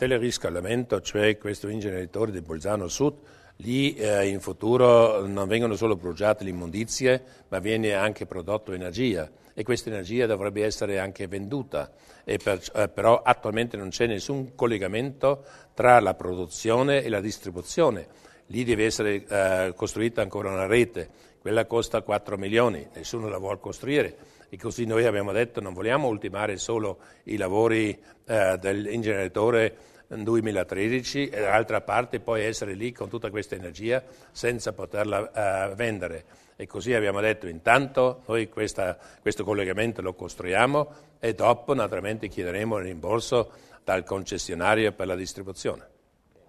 teleriscaldamento, cioè questo inceneritore di Bolzano Sud, lì in futuro non vengono solo bruciate le immondizie, ma viene anche prodotto energia e questa energia dovrebbe essere anche venduta. Però attualmente non c'è nessun collegamento tra la produzione e la distribuzione. Lì deve essere costruita ancora una rete, quella costa 4 milioni, nessuno la vuole costruire e così noi abbiamo detto non vogliamo ultimare solo i lavori dell'inceneritore 2013 e dall'altra parte poi essere lì con tutta questa energia senza poterla vendere. E così abbiamo detto intanto noi questo collegamento lo costruiamo e dopo naturalmente chiederemo il rimborso dal concessionario per la distribuzione.